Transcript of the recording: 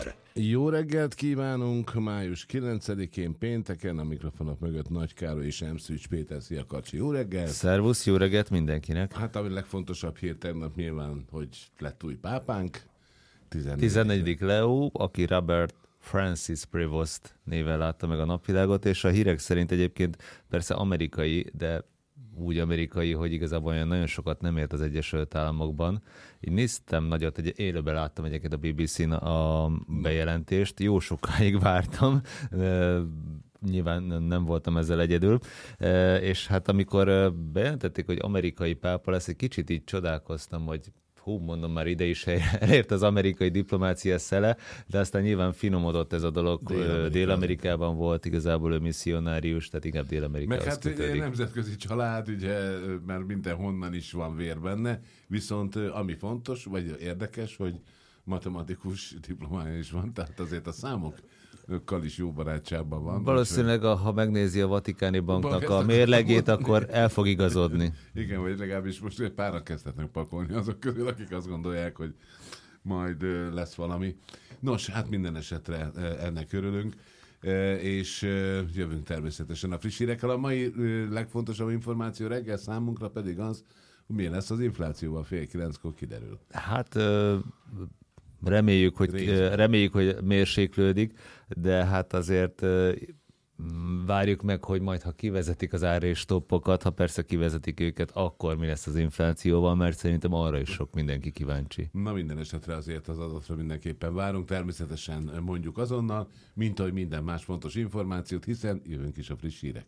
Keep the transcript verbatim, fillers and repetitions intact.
Jó reggelt kívánunk, május kilencedikén pénteken, a mikrofonok mögött Nagy Károly és M. Szűcs Péter. Szia Kacsi, jó reggelt! Szervusz, jó reggelt mindenkinek! Hát a legfontosabb hír tegnap nyilván, hogy lett új pápánk. tizennegyedik Leo, aki Robert Francis Prevost néven látta meg a napvilágot, és a hírek szerint egyébként persze amerikai, de úgy amerikai, hogy igazából olyan nagyon sokat nem ért az Egyesült Államokban. Így néztem nagyot, egy élőben láttam egyébként a bé bé cén a bejelentést, jó sokáig vártam, nyilván nem voltam ezzel egyedül, és hát amikor bejelentették, hogy amerikai pápa lesz, egy kicsit így csodálkoztam, hogy hú, mondom, már ide is elért az amerikai diplomácia szele, de aztán nyilván finomodott ez a dolog. Dél-Amerikában, Dél-Amerikában volt igazából ő misszionárius, tehát inkább Dél-Amerikához meg hát kötődik. Nemzetközi család, ugye, mert mindenhonnan is van vér benne, viszont ami fontos, vagy érdekes, hogy matematikus diplomája is van, tehát azért a számok kal is jó barátságban van. Valószínűleg, a, ha megnézi a Vatikáni Banknak a mérlegét, akkor el fog igazodni. Igen, vagy legalábbis most páran kezdhetnek pakolni azok közül, akik azt gondolják, hogy majd lesz valami. Nos, hát minden esetre ennek örülünk, és jövünk természetesen a friss hírekkel. A mai legfontosabb információ reggel számunkra pedig az, hogy milyen lesz az inflációval, fél kilenckor kiderül. Hát... Reméljük, hogy, reméljük, hogy mérséklődik, de hát azért várjuk meg, hogy majd, ha kivezetik az ár és stoppokat, ha persze kivezetik őket, akkor mi lesz az inflációval, mert szerintem arra is sok mindenki kíváncsi. Na minden esetre azért az adatra mindenképpen várunk, természetesen mondjuk azonnal, mint ahogy minden más fontos információt, hiszen jövünk is a friss hírek.